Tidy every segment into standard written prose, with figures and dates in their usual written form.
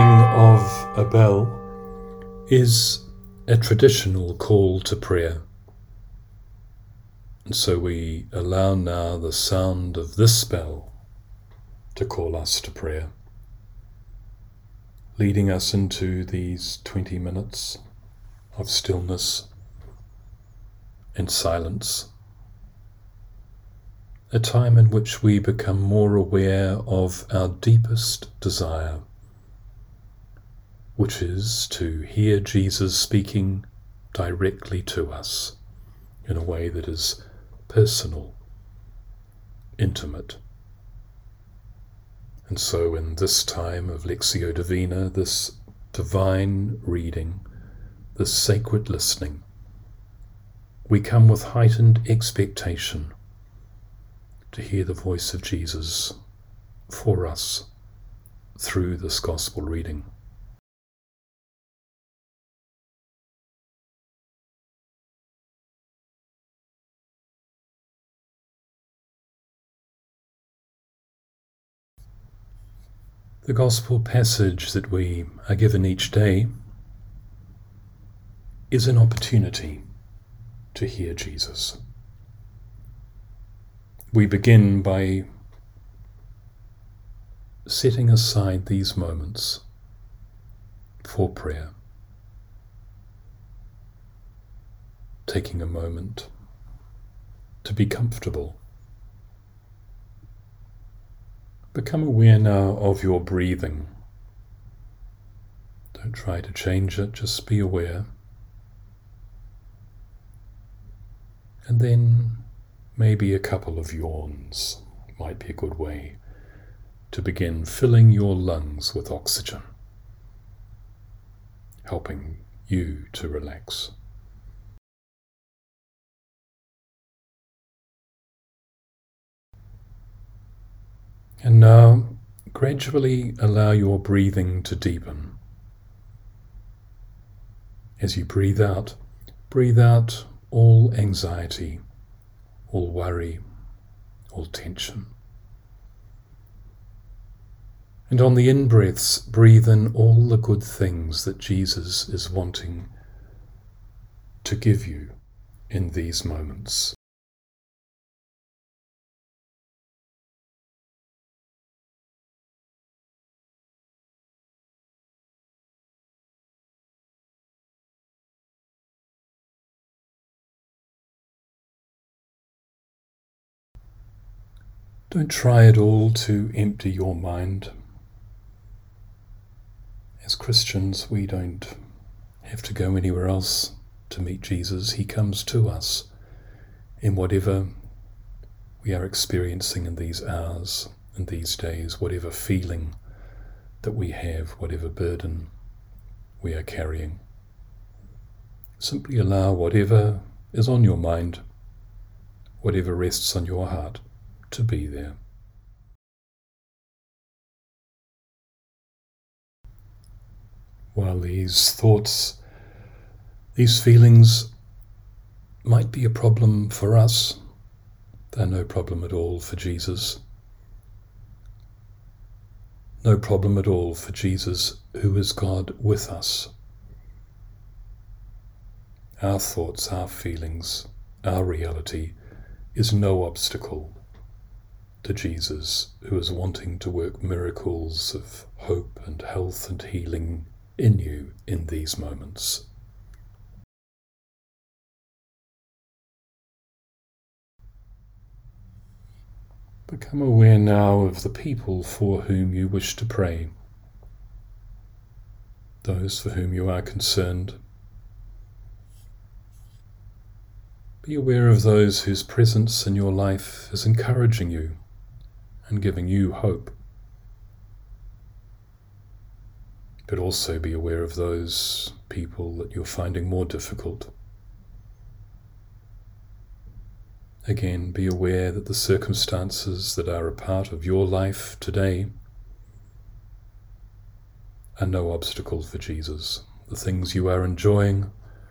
ringing of a bell is a traditional call to prayer. And so we allow now the sound of this bell to call us to prayer, leading us into these 20 minutes of stillness and silence, a time in which we become more aware of our deepest desire, which is to hear Jesus speaking directly to us in a way that is personal, intimate. And so in this time of Lectio Divina, this divine reading, this sacred listening, we come with heightened expectation to hear the voice of Jesus for us through this gospel reading. The gospel passage that we are given each day is an opportunity to hear Jesus. We begin by setting aside these moments for prayer, taking a moment to be comfortable. Become aware now of your breathing. Don't try to change it, just be aware. And then maybe a couple of yawns might be a good way to begin filling your lungs with oxygen, helping you to relax. And now, gradually allow your breathing to deepen. As you breathe out all anxiety, all worry, all tension. And on the in-breaths, breathe in all the good things that Jesus is wanting to give you in these moments. Don't try at all to empty your mind. As Christians, we don't have to go anywhere else to meet Jesus. He comes to us in whatever we are experiencing in these hours, in these days, whatever feeling that we have, whatever burden we are carrying. Simply allow whatever is on your mind, whatever rests on your heart, to be there. While these thoughts, these feelings might be a problem for us, they're no problem at all for Jesus. No problem at all for Jesus, who is God with us. Our thoughts, our feelings, our reality is no obstacle to Jesus, who is wanting to work miracles of hope and health and healing in you in these moments. Become aware now of the people for whom you wish to pray, those for whom you are concerned. Be aware of those whose presence in your life is encouraging you and giving you hope. But also be aware of those people that you're finding more difficult. Again, be aware that the circumstances that are a part of your life today are no obstacle for Jesus. The things you are enjoying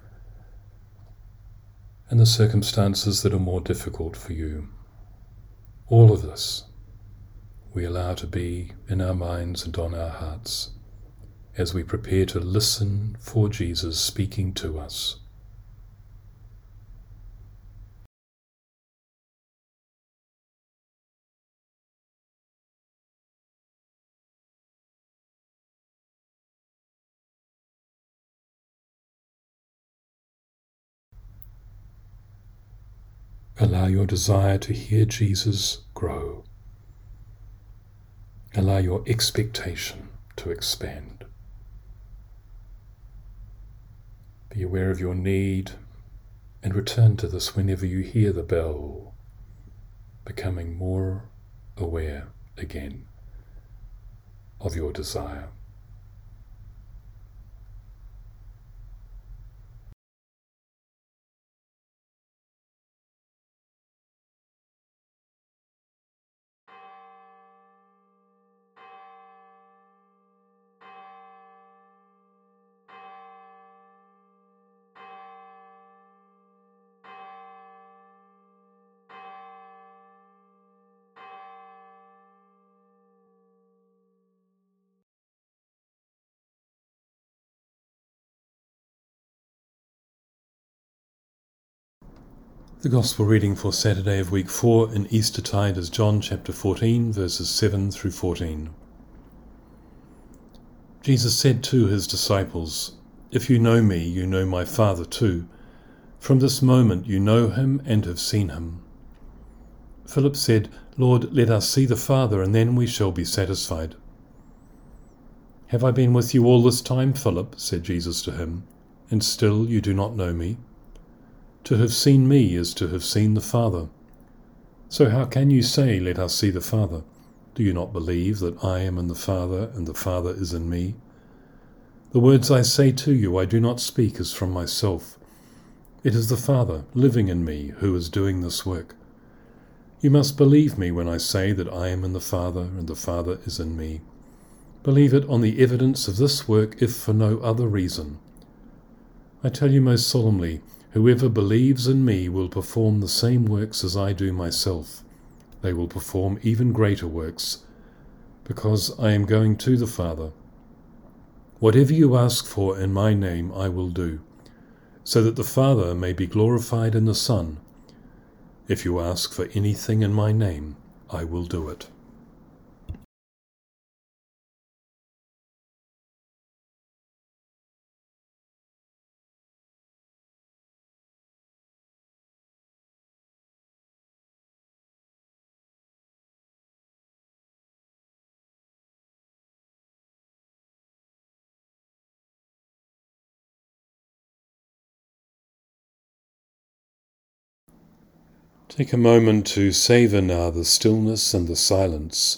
and the circumstances that are more difficult for you. All of this we allow to be in our minds and on our hearts as we prepare to listen for Jesus speaking to us. Allow your desire to hear Jesus grow. Allow your expectation to expand. Be aware of your need and return to this whenever you hear the bell, becoming more aware again of your desire. The Gospel reading for Saturday of week 4 in Eastertide is John chapter 14, verses 7 through 14. Jesus said to his disciples, "If you know me, you know my Father too. From this moment you know him and have seen him." Philip said, "Lord, let us see the Father, and then we shall be satisfied." "Have I been with you all this time, Philip?" said Jesus to him, "and still you do not know me? To have seen me is to have seen the Father. So how can you say, 'Let us see the Father'? Do you not believe that I am in the Father and the Father is in me? The words I say to you I do not speak as from myself. It is the Father living in me who is doing this work. You must believe me when I say that I am in the Father and the Father is in me. Believe it on the evidence of this work, if for no other reason. I tell you most solemnly, whoever believes in me will perform the same works as I do myself. They will perform even greater works, because I am going to the Father. Whatever you ask for in my name I will do, so that the Father may be glorified in the Son. If you ask for anything in my name, I will do it." Take a moment to savor now the stillness and the silence.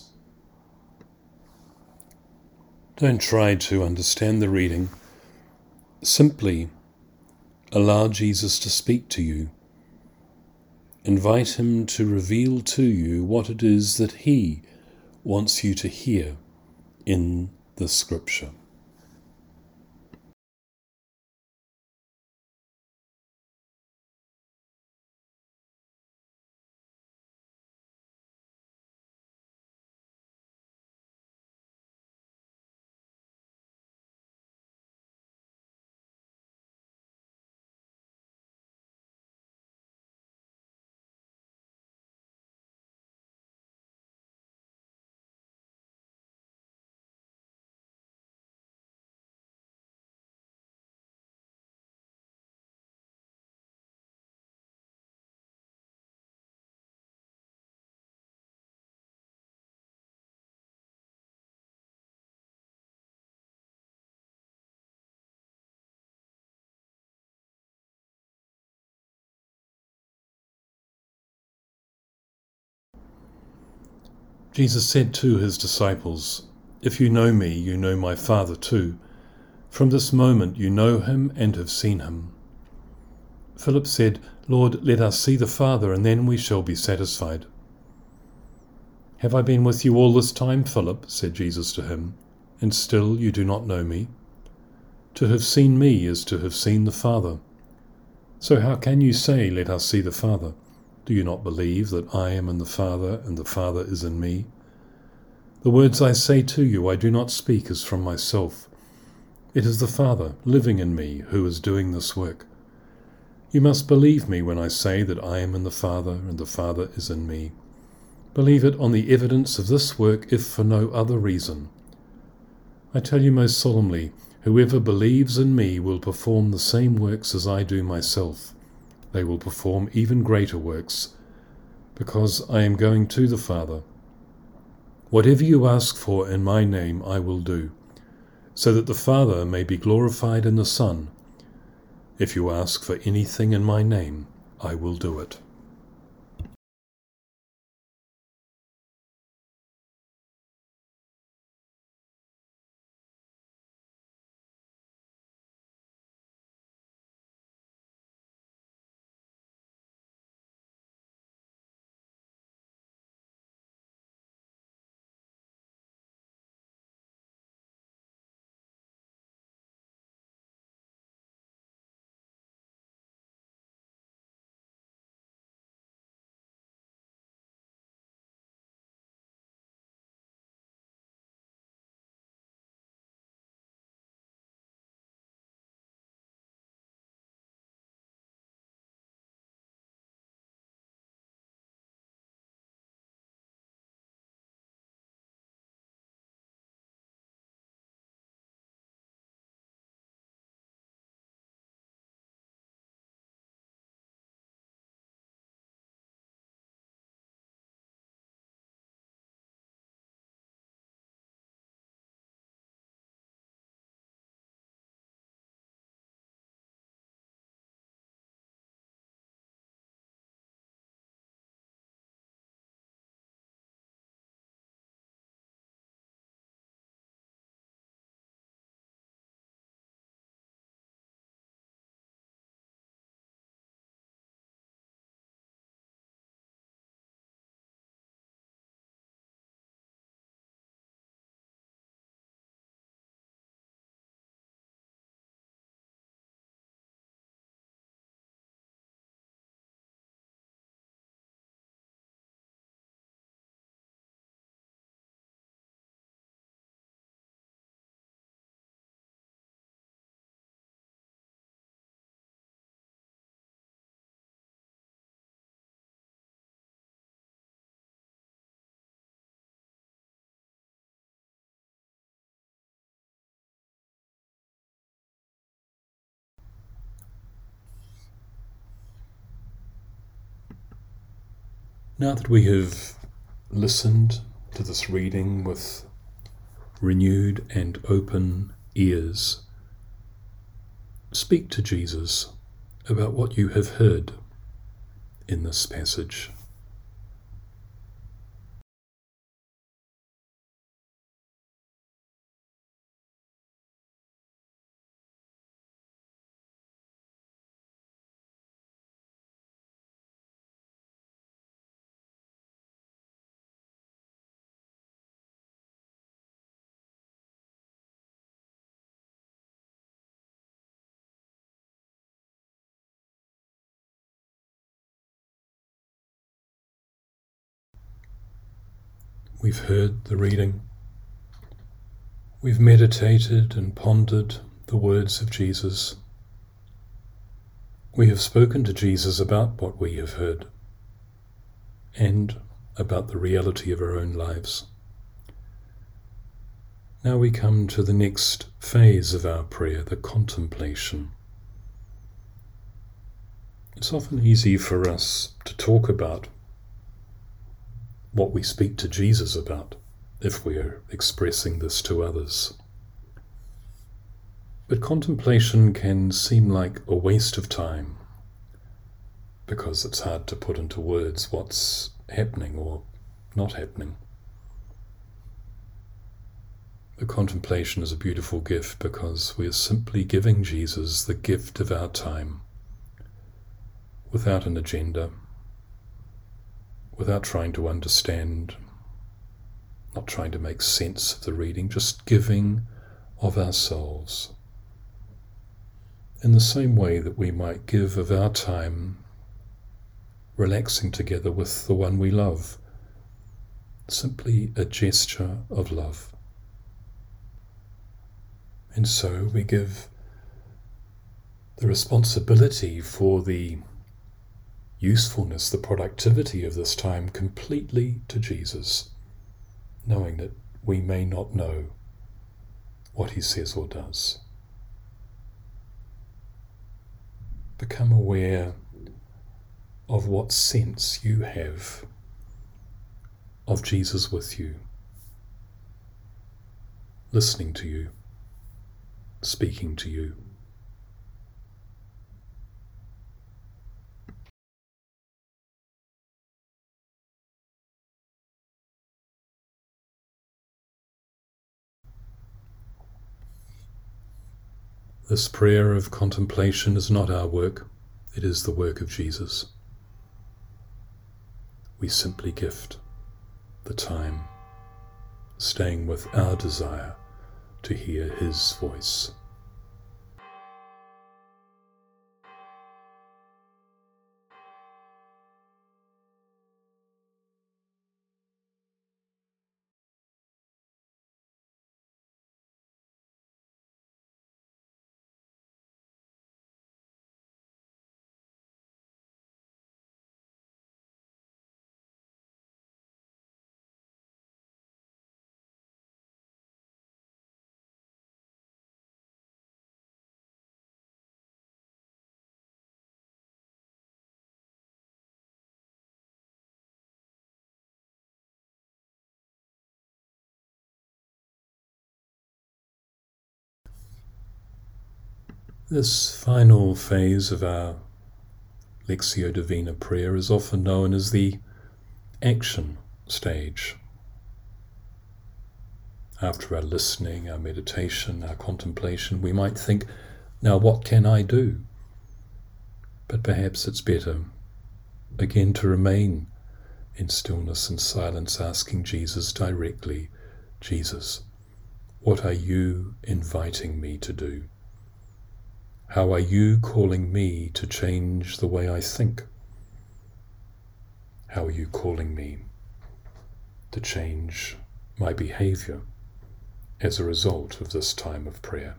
Don't try to understand the reading. Simply allow Jesus to speak to you. Invite him to reveal to you what it is that he wants you to hear in the Scripture. Jesus said to his disciples, "If you know me, you know my Father too. From this moment you know him and have seen him." Philip said, "Lord, let us see the Father, and then we shall be satisfied." "Have I been with you all this time, Philip?" said Jesus to him, "and still you do not know me? To have seen me is to have seen the Father. So how can you say, 'Let us see the Father'? Do you not believe that I am in the Father and the Father is in me? The words I say to you I do not speak as from myself. It is the Father living in me who is doing this work. You must believe me when I say that I am in the Father and the Father is in me. Believe it on the evidence of this work, if for no other reason. I tell you most solemnly, whoever believes in me will perform the same works as I do myself. They will perform even greater works, because I am going to the Father. Whatever you ask for in my name I will do, so that the Father may be glorified in the Son. If you ask for anything in my name, I will do it. Now that we have listened to this reading with renewed and open ears, speak to Jesus about what you have heard in this passage. We've heard the reading. We've meditated and pondered the words of Jesus. We have spoken to Jesus about what we have heard and about the reality of our own lives. Now we come to the next phase of our prayer, the contemplation. It's often easy for us to talk about what we speak to Jesus about if we are expressing this to others. But contemplation can seem like a waste of time because it's hard to put into words what's happening or not happening. The contemplation is a beautiful gift because we are simply giving Jesus the gift of our time without an agenda, without trying to understand, not trying to make sense of the reading, just giving of ourselves. In the same way that we might give of our time relaxing together with the one we love, simply a gesture of love. And so we give the responsibility for the usefulness, the productivity of this time completely to Jesus, knowing that we may not know what he says or does. Become aware of what sense you have of Jesus with you, listening to you, speaking to you. This prayer of contemplation is not our work, it is the work of Jesus. We simply gift the time, staying with our desire to hear his voice. This final phase of our Lectio Divina prayer is often known as the action stage. After our listening, our meditation, our contemplation, we might think, now what can I do? But perhaps it's better, again, to remain in stillness and silence, asking Jesus directly, Jesus, what are you inviting me to do? How are you calling me to change the way I think? How are you calling me to change my behavior as a result of this time of prayer?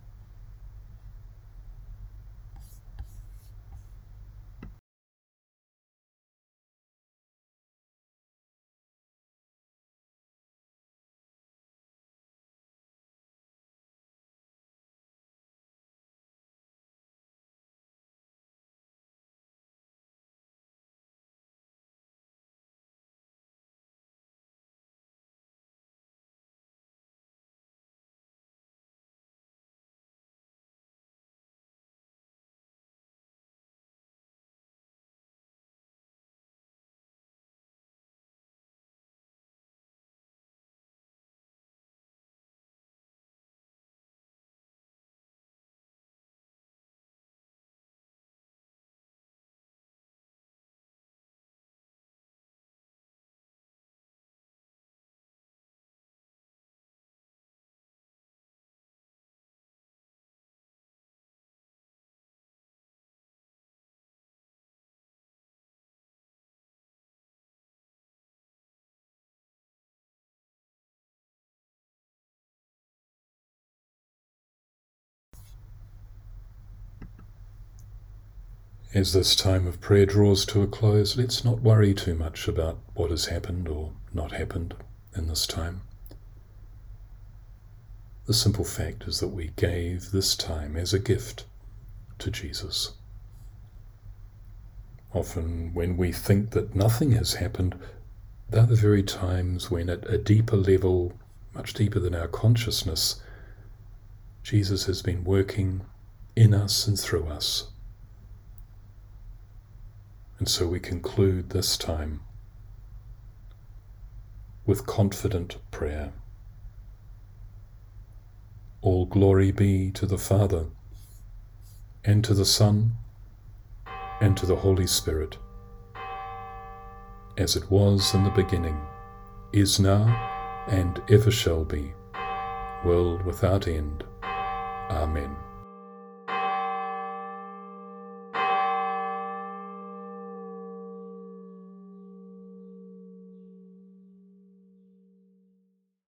As this time of prayer draws to a close, let's not worry too much about what has happened or not happened in this time. The simple fact is that we gave this time as a gift to Jesus. Often when we think that nothing has happened, they're the very times when at a deeper level, much deeper than our consciousness, Jesus has been working in us and through us. And so we conclude this time with confident prayer. All glory be to the Father, and to the Son, and to the Holy Spirit, as it was in the beginning, is now, and ever shall be, world without end. Amen.